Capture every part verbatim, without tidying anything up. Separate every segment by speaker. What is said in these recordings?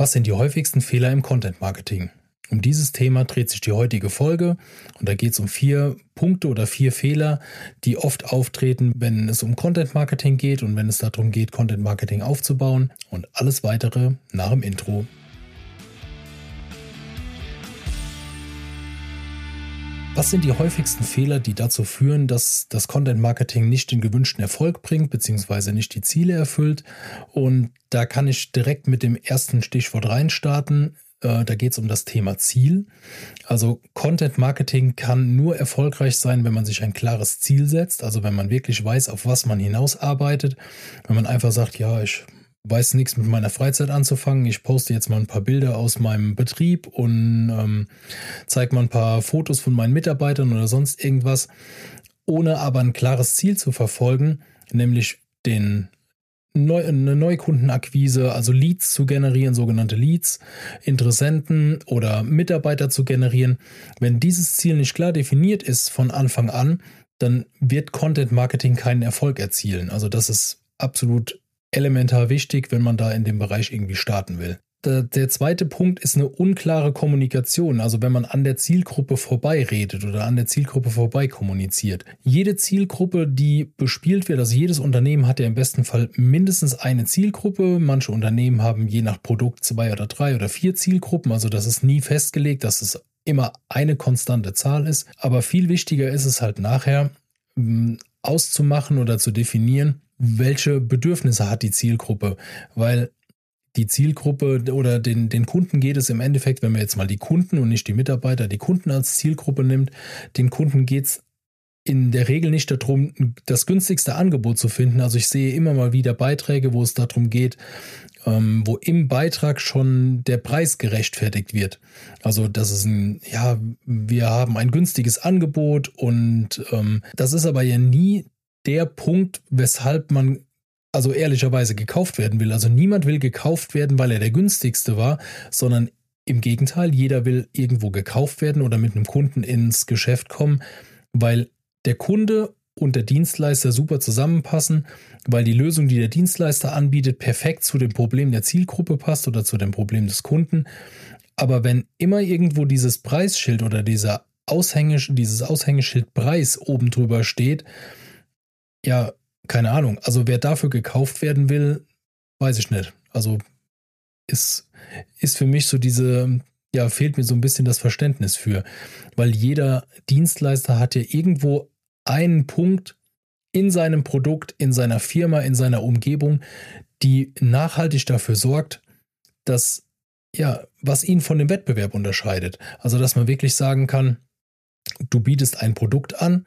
Speaker 1: Was sind die häufigsten Fehler im Content Marketing? Um dieses Thema dreht sich die heutige Folge und da geht es um vier Punkte oder vier Fehler, die oft auftreten, wenn es um Content Marketing geht und wenn es darum geht, Content Marketing aufzubauen und alles weitere nach dem Intro. Was sind die häufigsten Fehler, die dazu führen, dass das Content Marketing nicht den gewünschten Erfolg bringt, beziehungsweise nicht die Ziele erfüllt? Und da kann ich direkt mit dem ersten Stichwort reinstarten. Äh, da geht es um das Thema Ziel. Also Content Marketing kann nur erfolgreich sein, wenn man sich ein klares Ziel setzt. Also wenn man wirklich weiß, auf was man hinausarbeitet. Wenn man einfach sagt, ja, ich weiß nichts mit meiner Freizeit anzufangen. Ich poste jetzt mal ein paar Bilder aus meinem Betrieb und ähm, zeige mal ein paar Fotos von meinen Mitarbeitern oder sonst irgendwas, ohne aber ein klares Ziel zu verfolgen, nämlich den Neu- eine Neukundenakquise, also Leads zu generieren, sogenannte Leads, Interessenten oder Mitarbeiter zu generieren. Wenn dieses Ziel nicht klar definiert ist von Anfang an, dann wird Content Marketing keinen Erfolg erzielen. Also das ist absolut elementar wichtig, wenn man da in dem Bereich irgendwie starten will. Der, der zweite Punkt ist eine unklare Kommunikation, also wenn man an der Zielgruppe vorbei redet oder an der Zielgruppe vorbei kommuniziert. Jede Zielgruppe, die bespielt wird, also jedes Unternehmen hat ja im besten Fall mindestens eine Zielgruppe. Manche Unternehmen haben je nach Produkt zwei oder drei oder vier Zielgruppen, also das ist nie festgelegt, dass es immer eine konstante Zahl ist. Aber viel wichtiger ist es halt nachher mh, auszumachen oder zu definieren, welche Bedürfnisse hat die Zielgruppe, weil die Zielgruppe oder den, den Kunden geht es im Endeffekt, wenn man jetzt mal die Kunden und nicht die Mitarbeiter, die Kunden als Zielgruppe nimmt, den Kunden geht es in der Regel nicht darum, das günstigste Angebot zu finden. Also ich sehe immer mal wieder Beiträge, wo es darum geht, ähm, wo im Beitrag schon der Preis gerechtfertigt wird. Also das ist ein, ja, wir haben ein günstiges Angebot und ähm, das ist aber ja nie der Punkt, weshalb man also ehrlicherweise gekauft werden will. Also niemand will gekauft werden, weil er der günstigste war, sondern im Gegenteil, jeder will irgendwo gekauft werden oder mit einem Kunden ins Geschäft kommen, weil der Kunde und der Dienstleister super zusammenpassen, weil die Lösung, die der Dienstleister anbietet, perfekt zu dem Problem der Zielgruppe passt oder zu dem Problem des Kunden. Aber wenn immer irgendwo dieses Preisschild oder dieser Aushänge, dieses Aushängeschild Preis oben drüber steht, ja, keine Ahnung. Also wer dafür gekauft werden will, weiß ich nicht. Also ist, ist für mich so diese, ja, fehlt mir so ein bisschen das Verständnis für. Weil jeder Dienstleister hat ja irgendwo einen Punkt in seinem Produkt, in seiner Firma, in seiner Umgebung, die nachhaltig dafür sorgt, dass, ja, was ihn von dem Wettbewerb unterscheidet. Also dass man wirklich sagen kann, du bietest ein Produkt an,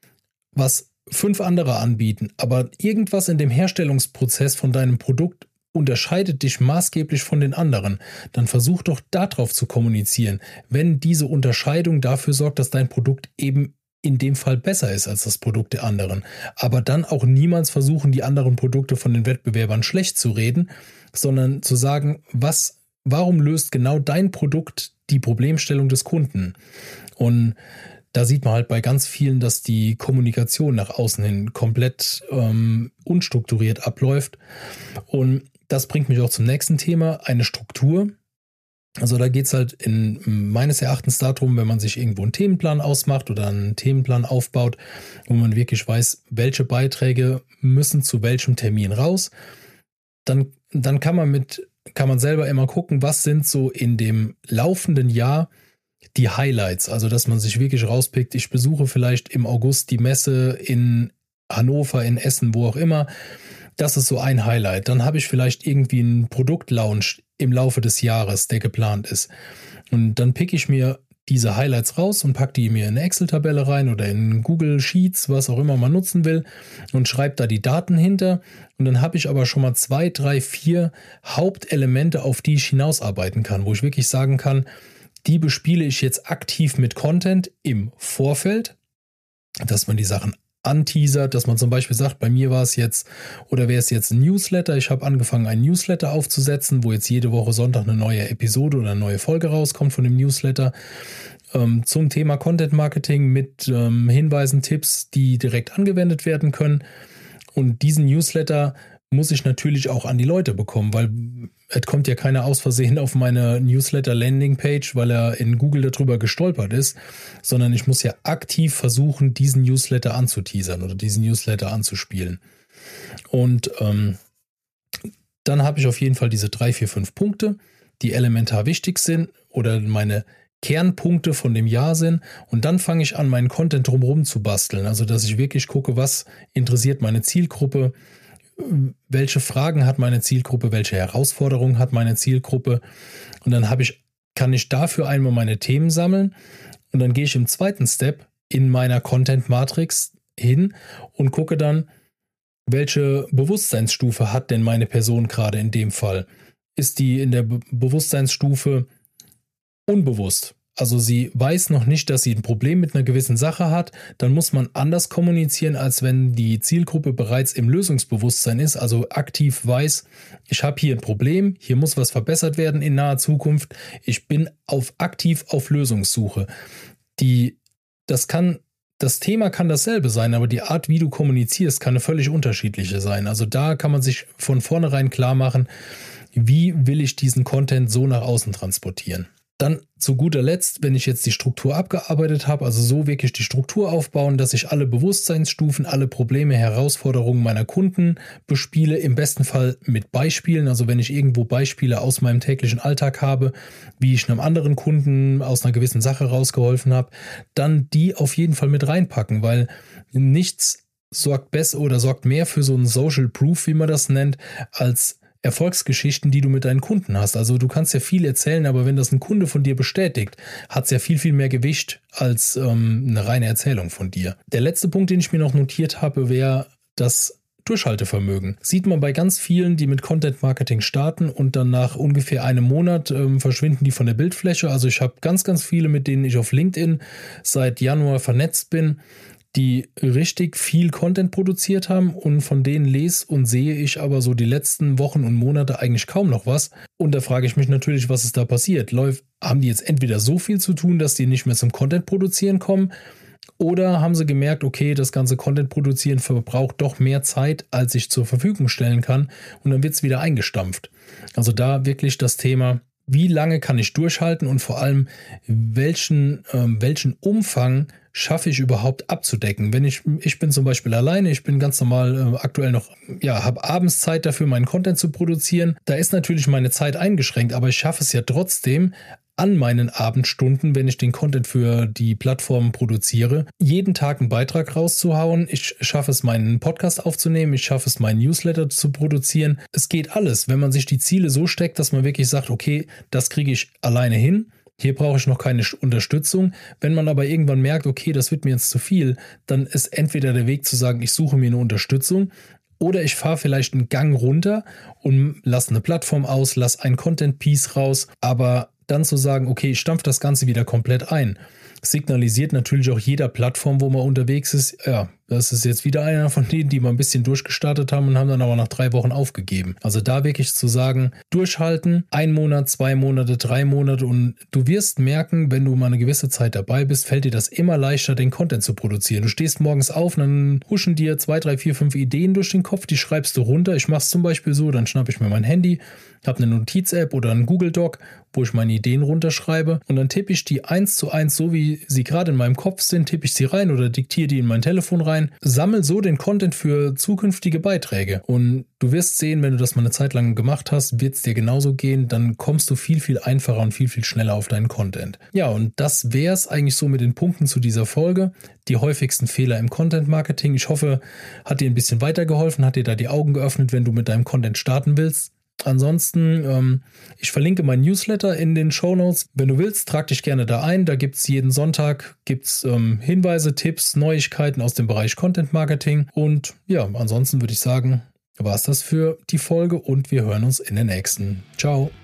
Speaker 1: was fünf andere anbieten, aber irgendwas in dem Herstellungsprozess von deinem Produkt unterscheidet dich maßgeblich von den anderen, dann versuch doch darauf zu kommunizieren, wenn diese Unterscheidung dafür sorgt, dass dein Produkt eben in dem Fall besser ist als das Produkt der anderen. Aber dann auch niemals versuchen, die anderen Produkte von den Wettbewerbern schlecht zu reden, sondern zu sagen, was, warum löst genau dein Produkt die Problemstellung des Kunden? Und da sieht man halt bei ganz vielen, dass die Kommunikation nach außen hin komplett ähm, unstrukturiert abläuft. Und das bringt mich auch zum nächsten Thema, eine Struktur. Also da geht es halt in meines Erachtens darum, wenn man sich irgendwo einen Themenplan ausmacht oder einen Themenplan aufbaut, wo man wirklich weiß, welche Beiträge müssen zu welchem Termin raus, dann, dann kann man mit, kann man selber immer gucken, was sind so in dem laufenden Jahr die Highlights, also dass man sich wirklich rauspickt, ich besuche vielleicht im August die Messe in Hannover, in Essen, wo auch immer. Das ist so ein Highlight. Dann habe ich vielleicht irgendwie einen Produktlaunch im Laufe des Jahres, der geplant ist. Und dann picke ich mir diese Highlights raus und packe die mir in eine Excel-Tabelle rein oder in Google Sheets, was auch immer man nutzen will, und schreibe da die Daten hinter. Und dann habe ich aber schon mal zwei, drei, vier Hauptelemente, auf die ich hinausarbeiten kann, wo ich wirklich sagen kann, die bespiele ich jetzt aktiv mit Content im Vorfeld, dass man die Sachen anteasert, dass man zum Beispiel sagt, bei mir war es jetzt, oder wäre es jetzt ein Newsletter, ich habe angefangen, einen Newsletter aufzusetzen, wo jetzt jede Woche Sonntag eine neue Episode oder eine neue Folge rauskommt von dem Newsletter ähm, zum Thema Content Marketing mit ähm, Hinweisen, Tipps, die direkt angewendet werden können. Und diesen Newsletter muss ich natürlich auch an die Leute bekommen, weil es kommt ja keiner aus Versehen auf meine Newsletter-Landing-Page, weil er in Google darüber gestolpert ist, sondern ich muss ja aktiv versuchen, diesen Newsletter anzuteasern oder diesen Newsletter anzuspielen. Und ähm, dann habe ich auf jeden Fall diese drei, vier, fünf Punkte, die elementar wichtig sind oder meine Kernpunkte von dem Jahr sind. Und dann fange ich an, meinen Content drumherum zu basteln. Also, dass ich wirklich gucke, was interessiert meine Zielgruppe, welche Fragen hat meine Zielgruppe, welche Herausforderungen hat meine Zielgruppe. Und dann habe ich, kann ich dafür einmal meine Themen sammeln. Und dann gehe ich im zweiten Step in meiner Content-Matrix hin und gucke dann, welche Bewusstseinsstufe hat denn meine Person gerade in dem Fall? Ist die in der Be- Bewusstseinsstufe unbewusst? Also sie weiß noch nicht, dass sie ein Problem mit einer gewissen Sache hat, dann muss man anders kommunizieren, als wenn die Zielgruppe bereits im Lösungsbewusstsein ist, also aktiv weiß, ich habe hier ein Problem, hier muss was verbessert werden in naher Zukunft, ich bin auf aktiv auf Lösungssuche. Die, das kann Das Thema kann dasselbe sein, aber die Art, wie du kommunizierst, kann eine völlig unterschiedliche sein. Also da kann man sich von vornherein klar machen, wie will ich diesen Content so nach außen transportieren. Dann zu guter Letzt, wenn ich jetzt die Struktur abgearbeitet habe, also so wirklich die Struktur aufbauen, dass ich alle Bewusstseinsstufen, alle Probleme, Herausforderungen meiner Kunden bespiele, im besten Fall mit Beispielen. Also wenn ich irgendwo Beispiele aus meinem täglichen Alltag habe, wie ich einem anderen Kunden aus einer gewissen Sache rausgeholfen habe, dann die auf jeden Fall mit reinpacken, weil nichts sorgt besser oder sorgt mehr für so einen Social Proof, wie man das nennt, als Erfolgsgeschichten, die du mit deinen Kunden hast. Also du kannst ja viel erzählen, aber wenn das ein Kunde von dir bestätigt, hat es ja viel, viel mehr Gewicht als ähm, eine reine Erzählung von dir. Der letzte Punkt, den ich mir noch notiert habe, wäre das Durchhaltevermögen. Sieht man bei ganz vielen, die mit Content Marketing starten und dann nach ungefähr einem Monat ähm, verschwinden die von der Bildfläche. Also ich habe ganz, ganz viele, mit denen ich auf LinkedIn seit Januar vernetzt bin, die richtig viel Content produziert haben und von denen lese und sehe ich aber so die letzten Wochen und Monate eigentlich kaum noch was. Und da frage ich mich natürlich, was ist da passiert? Läuft, haben die jetzt entweder so viel zu tun, dass die nicht mehr zum Content produzieren kommen, oder haben sie gemerkt, okay, das ganze Content produzieren verbraucht doch mehr Zeit, als ich zur Verfügung stellen kann, und dann wird es wieder eingestampft. Also da wirklich das Thema, wie lange kann ich durchhalten und vor allem, welchen, ähm, welchen Umfang schaffe ich überhaupt abzudecken. Wenn ich, ich bin zum Beispiel alleine, ich bin ganz normal äh, aktuell noch, ja, habe abends Zeit dafür, meinen Content zu produzieren. Da ist natürlich meine Zeit eingeschränkt, aber ich schaffe es ja trotzdem, an meinen Abendstunden, wenn ich den Content für die Plattformen produziere, jeden Tag einen Beitrag rauszuhauen. Ich schaffe es, meinen Podcast aufzunehmen. Ich schaffe es, meinen Newsletter zu produzieren. Es geht alles, wenn man sich die Ziele so steckt, dass man wirklich sagt, okay, das kriege ich alleine hin. Hier brauche ich noch keine Unterstützung. Wenn man aber irgendwann merkt, okay, das wird mir jetzt zu viel, dann ist entweder der Weg zu sagen, ich suche mir eine Unterstützung, oder ich fahre vielleicht einen Gang runter und lasse eine Plattform aus, lasse ein Content-Piece raus, aber dann zu sagen, okay, ich stampfe das Ganze wieder komplett ein, signalisiert natürlich auch jeder Plattform, wo man unterwegs ist, ja, das ist jetzt wieder einer von denen, die mal ein bisschen durchgestartet haben und haben dann aber nach drei Wochen aufgegeben. Also da wirklich zu sagen, durchhalten, ein Monat, zwei Monate, drei Monate, und du wirst merken, wenn du mal eine gewisse Zeit dabei bist, fällt dir das immer leichter, den Content zu produzieren. Du stehst morgens auf und dann huschen dir zwei, drei, vier, fünf Ideen durch den Kopf, die schreibst du runter. Ich mache es zum Beispiel so, dann schnappe ich mir mein Handy, habe eine Notiz-App oder einen Google Doc, wo ich meine Ideen runterschreibe, und dann tippe ich die eins zu eins, so wie sie gerade in meinem Kopf sind, tippe ich sie rein oder diktiere die in mein Telefon rein, sammel so den Content für zukünftige Beiträge. Und du wirst sehen, wenn du das mal eine Zeit lang gemacht hast, wird es dir genauso gehen, dann kommst du viel, viel einfacher und viel, viel schneller auf deinen Content. Ja, und das wäre es eigentlich so mit den Punkten zu dieser Folge. Die häufigsten Fehler im Content-Marketing. Ich hoffe, hat dir ein bisschen weitergeholfen, hat dir da die Augen geöffnet, wenn du mit deinem Content starten willst. Ansonsten, ähm, ich verlinke meinen Newsletter in den Shownotes. Wenn du willst, trag dich gerne da ein. Da gibt es jeden Sonntag gibt's, ähm, Hinweise, Tipps, Neuigkeiten aus dem Bereich Content Marketing. Und ja, ansonsten würde ich sagen, war es das für die Folge und wir hören uns in der nächsten. Ciao.